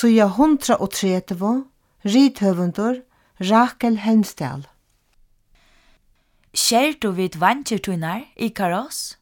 Sida 130, rithøvundur, Rakel Helmsdal. Skjert og vid vantjertunar, Ikaros?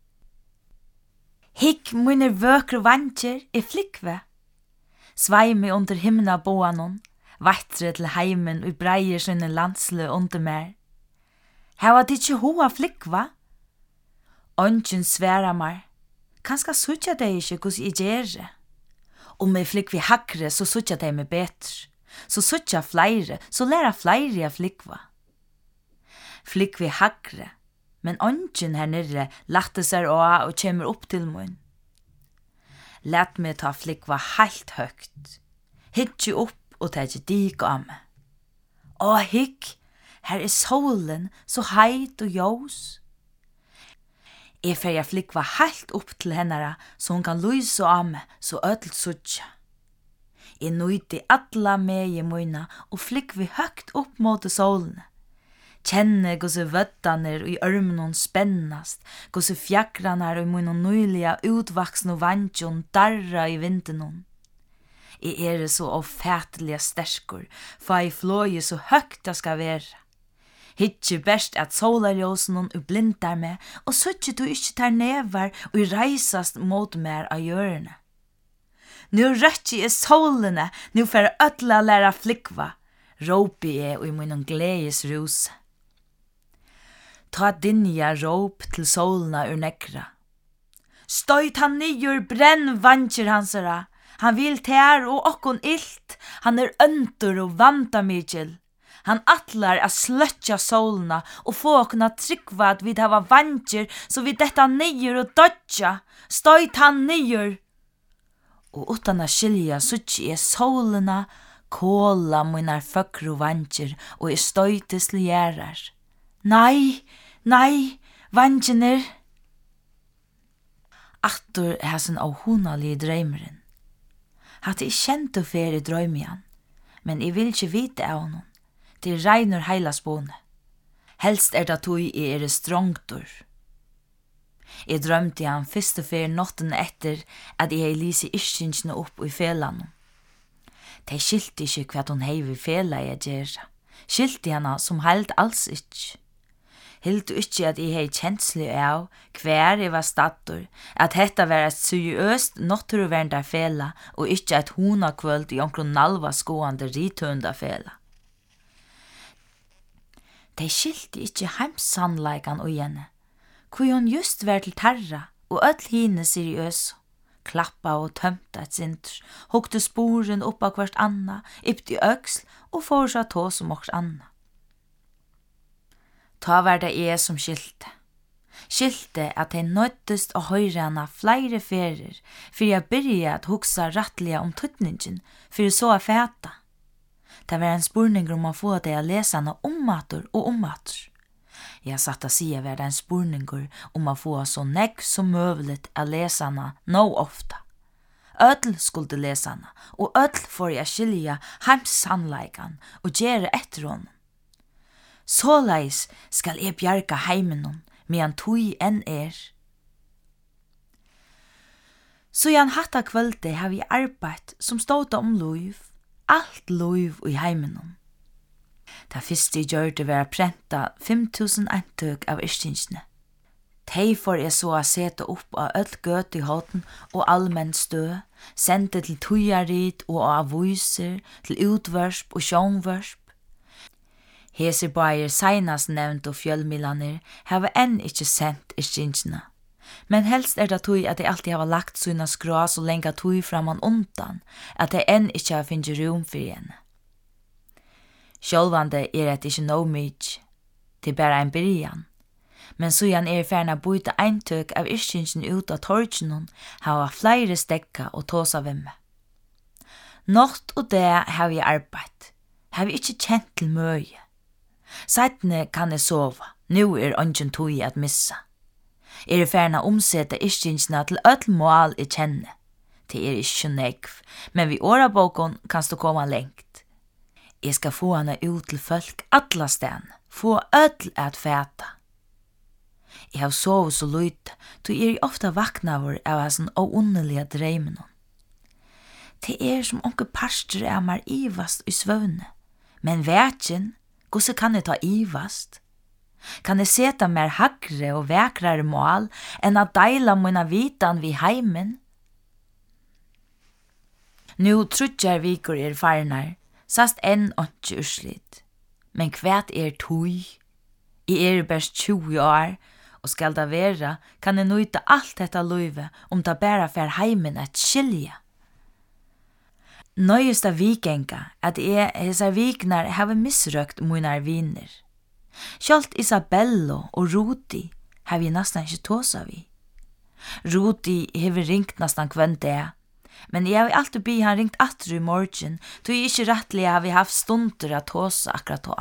Hikk munir vøkru vantjer flikve. Sveimi under himna boanon, vattre til heimen og breier sinne landsle under mer. Hava ditt hoa flikva? Ongen sværa mar, kanska sutja dei ikkje hos I gjerre. Om jeg flikvi hakre, så sutja dei meg betre. Så sutja fleire, så læra fleire flikva. Flikvi hakre, men ongen her nere latte seg av og kjemur opp til mun. Læt meg ta flikva heilt høgt. Hitje opp og tætje dik av meg. Å, hikk, her solen så heit og ljós. Jeg fer jeg flikva heilt opp til hennara, så hun kan lyse av meg, så ødelt sutja. Jeg nøyti alla meg I møyna, og flikvi høgt opp mot solene. Kjenne gosse vøttaner I ørmenon spennast, gosse fjakranar I møyna nøyliga utvaksne vantjon darra I vindenon. Jeg så oferteliga sterskor, for jeg flåje så høgt det skal være. Hitje best at solarljósen blindar meg, og søtje du ikkje tar nevar og reisast mot mer av hjørne. Nu røtje solene, nu fer ødla læra flikva, råpi jeg og I munnen gledes ruse. Ta dinja råp til solene ur nekra. Støyt han nyer, brenn vantjer hansara, han vil tær og okkon illt, han øntur og vandamikil. Han atlar a sløtja solna og få okna tryggva at vi hava vantjer så vi detta nyer og dodja. Støyt han nyer! Og utan a skilja sutji solna, kåla munar føkru vantjer og støytes ligerar. Nei, vantjener! Attur hasen av hunalige dreimeren. Hatt kjent og fer I drøymjan, men I vil ikke vite av honom. Det regner heila spåne. Helst det tog I strongtur. Jeg drømte han fyrst og fer notten etter at jeg lyse iskinsene opp I felan. De skilte ikke hva hun hei I fela jeg gjerra. Skilte henne som helt alls ikke. Helt ikke at jeg hei kjenslig av hver jeg var stator, at dette var et seriøst naturverndar fela og ikke et hunakvöld I omkron nalva skoande rithunda fela. De skilte ikkje heimsannleikan og gjenne, hvor hon just var til tarra og öll hine seriøs, klappa og tømta et sinter, hokte sporen opp av hvert anna, ypte øksl og forsa tå som okks anna. Ta var det jeg som skilte. Skilte at jeg nøttest å høyre henne flere ferer, for jeg byrja at hoksa rattliga om tøtningen, for så feta. Det var en spurning om å få det å lese henne ommater og ommater. Jeg satt å si at det var en spurning om å få så nekk som mulig å lese henne nå ofta. Ødel skulle lese henne, og ødel får jeg skilja heimsannleikan og gjøre etter henne. Såleis skal jeg bjerga heimenon, medan tui enn Så igjen hatta kvölde har vi arbeid som stått om loiv, alt loiv I heimenon. Det første jeg gjør det var å prenta 5000 eintøk av yrstingsene. Tei får jeg så å sete opp av öll gøt I håten og allmenn stø, sendte til tujarit og avviser, til utvarsp og sjónvarsp. Hesir bæir seinast nevnt og fjölmilaner hava enn ikkje sendt yrstingsene. Men helst det tui at de alltid hava lagt sina skra så lenga tui framan undan, at de enn ikkje har finnst rum fyrir henne. Sjálvande det ikkje no mykje, det bara ein byrjan. Men så igjen ferna byta eintøk av yrkingen ut av torgenen, hava flere stekka og tåsa vimme. Natt og det har vi arbeid, har vi ikkje kjent til møye. Seitne kan jeg sova, nu ungen tui at missa. Ferna omsette yrkingene til öll mål I kjenne. Det ikkje nekv, men vi årabokon kan stå komma lengt. Jeg skal få henne ut til folk alla sten, få öll at fæta. Jeg har sovet så lyte, du ofta vaknaver av hans underliga dreimen. Det som onke parster av meg ivast i svøvne. Men vætjen, hvordan kan jeg ta ivast? Kan jeg seta mer hagre og vekrare mål enn at deila mine vitan vi heimen? Nu trutjar vikur farnar, sast enn ikke urslit. Men kvært tøy? Jeg best 20 år, og skal det være, kan jeg nøyta alt dette løyve det bare fer heimen at skilja. Nøyesta vikenga at hesar viknar have misrøkt munar viner. Sjalt Isabello og Rudi har vi nesten ikke tåsa vi. Rudi hever ringt nesten kvendt det, men jeg har alltid bi han ringt atru i morgen, tog jeg ikke rettelig har vi haft stunder at tåsa akkurat tå.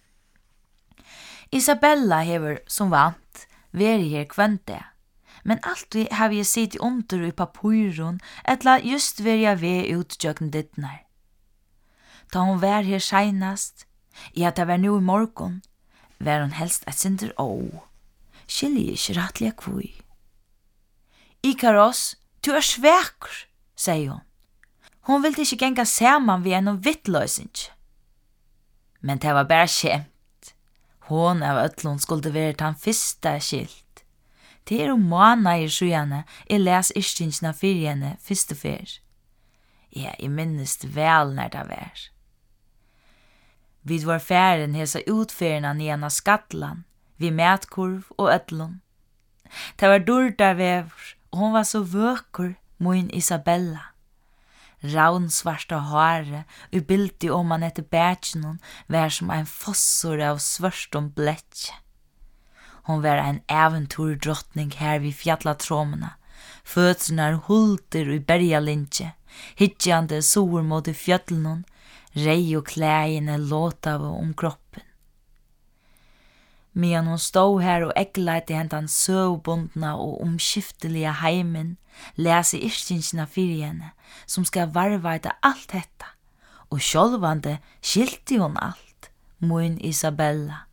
Isabella hever som vant veri her kvendt det, men alltid har vi sitt under i papyron etla just veri av ved utjøkken dittnar. Da hun var her seinast, at det var nu i morgon, var hun helst et synder skilje ikke rettelig kvui. Ikaros, du svekur, sier hun. Hun ville ikke genga saman vi enn vittløysing. Men det var bare kjent. Hon av ötlund skulle være den fyrsta skilt. Det måna i sjøene, jeg les istingsna fyrir henne fyrste fyr. Ja, jeg minnest vel når det var. Vid var færen hesa utfyrna nian av Skatlan, vi metkurv og ötlund. Det var durda vever, og hon var så vøkur, min Isabella. Raunsvarta hare og bildi man etter bætjenon var som ein fossor av svørstom bletje. Hon var ein eventurdrottning her vid fjallatråmena, fødsnar hulter og bergalintje, hitjande sor mot i fjöllnon, rei og klægene låtave kroppen. Medan hon stod her og egleite hentan søvbundna og omskiftelige heimen, lese irstingsina fyrir henne, som skal varvaita alt detta, og sjálvande skilti hon alt, min Isabella.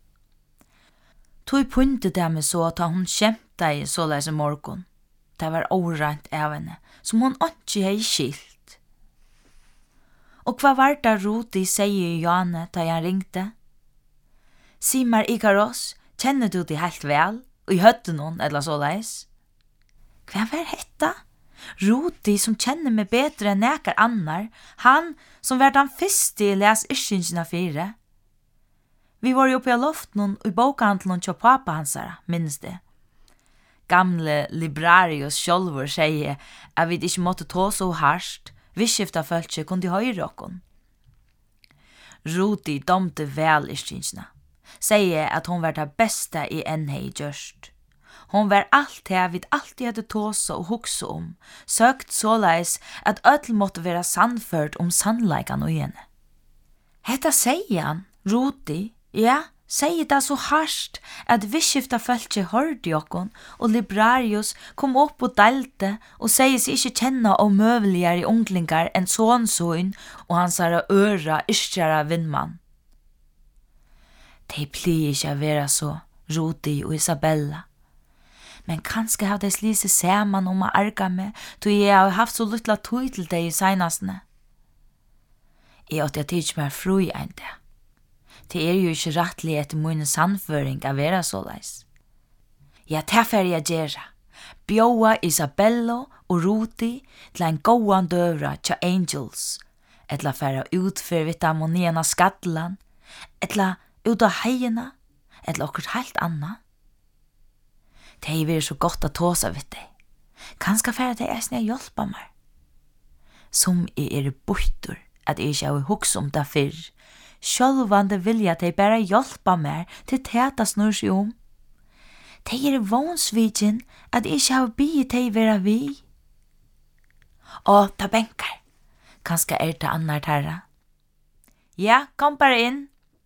Tog puntet det med så at hon kjemta i såleis morgon. Det var orant av henne, som hon ikke hei skilt. Og hva var det Rudi sier Johanne da jeg ringte? Simar Ikaros, kjenner du det helt vel, og i høtten hon, eller såleis? Hva var hetta? Rudi som kjenner meg bedre enn nekar annar, han som var den fyrste i les irskingsina fire. Vi var jo oppe i loften og i bokhandelen til pappa hansara, minnes det. Gamle librarius sjolvor sier at vi ikke måtte ta så hardt, visskifta følge kunne høyre okkon. Rudi domte vel irskingsina, sier at hon var det beste i enn hei gjørst. Hon var alt det vi alltid hadde tåsa og hukse søkt såleis at ødel måtte være sannført sannleikan og henne. Hetta sier han, Rudi, ja, sier det så hardt at visskifta følge hørte okkon, og librarius kom opp og delte og sier seg ikke kjenne og møveligere unglingar enn sånsøyn og hans øra iskjara vindmann. Det pleier ikke å være så, Rudi og Isabella. Men kanskje har de slise saman å arga meg, då jeg har haft så lytla tøy til deg i seinastene. Jeg åtte jeg tids mer fru enn det. Det jo ikke rettelig etter min sannføring av være såleis. Ja, det får jeg gjøre. Bjåa Isabello og Rudi til en gåan døvra til Angels, etla færa utfyr vitamonien av Skatlan, etla ut av heiena, etla okkur helt anna. Det er så godt å tåsa vidt deg. Kanskje for at jeg snart hjelper meg. Som jeg bortur at jeg ikke har hukst det fyrr. Sjølvande vil jeg at jeg bare hjelper meg til teta snur seg Det vonsvidgen at jeg ikke har biet til være vi. Ta benkar. Kanskje det annar tarra. Ja, kom bare inn.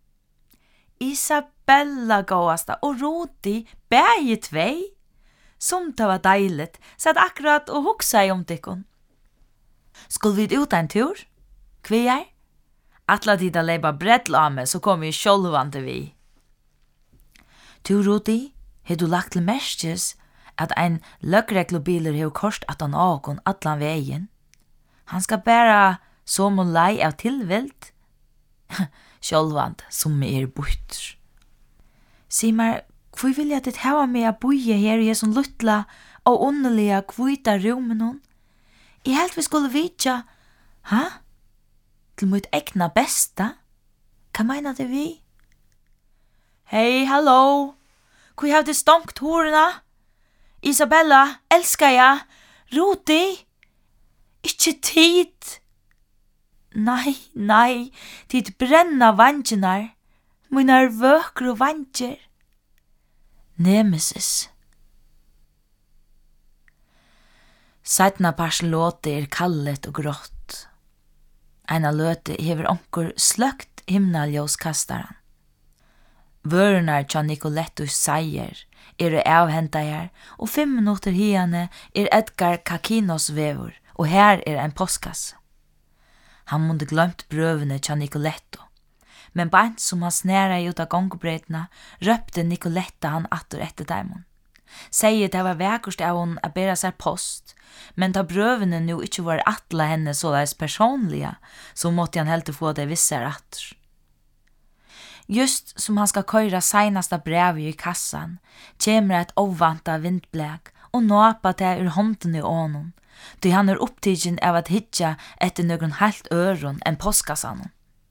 Isabella gåasta og Rudi bægi tvei. Som det var deiligt, satt akkurat og hugsa om dikkon. Skulle vi ut en tur? Kvier? Atla tid a leiba brettla av meg, så kom vi sjolvande vi. Tu, Rudi, har du lagt til merskes at ein løggreglobiler har kost at han åkon atlan vegin? Han skal bæra som og lei av tilvilt. Sjálvand som bytter. Si meg, hvor vil jeg ditt hava meg a boie her i som luttla og underliga kvita rummen? Jeg helt vi skulle vitja, til mitt egna besta? Hva meina det vi? Hei, hallo! Hvor har du stonkt horena? Isabella, elskar jeg! Rudi! Ikke tid! Nei, tid brenna vantjenar. Minar vøkru vantjer. Nemesis. Sætna parslåte kallet og grått. Eina løte hever onkur sløkt himnaljóskastaran. Vörnar tja Nicolettus seier avhentajar, og 5 minutter hiane Edgar Kakinos vevur, og her en postkasse. Han måtte glömt brøvene tja Nicoletto, men bant som han snæra ut av gongbreitna, røpte Nicoletta han atter etter daimon. Sier det var vekkurst av hon a bera seg post, men da brøvene nu ikkje var atla henne såleis personliga, så måtte han helt få det vissar atter. Just som han skal køyra seinasta brevi i kassan, kjemur et ovanta vindblæk og nåpa det ur hånden i ånen, då han opptidgen av at hitja etter nøgren helt øron enn postkassan.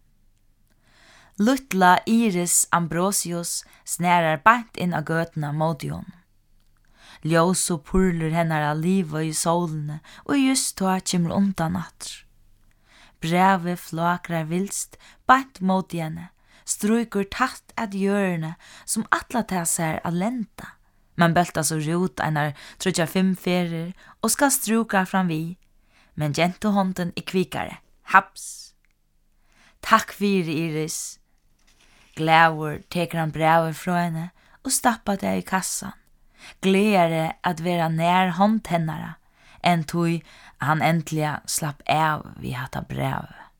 Lutla Iris Ambrosius snærar bant inn av gøtena mot hon. Ljós og purler hennar av livet i solene, og just då kjemur undan natter. Brevet flakrar vilst bant mot henne, stryker tatt at hjørne som atla til seg lenta. Man bølta så rot einar 35 ferer og skal struka fram vi, men gentohånden kvikare. Haps! Takk fyrir, Iris. Glævur teker han brevet fra henne og stappa det i kassan. Gledere at vera nær håndtennara, enn tog han endelig slapp av vi hatta brevet.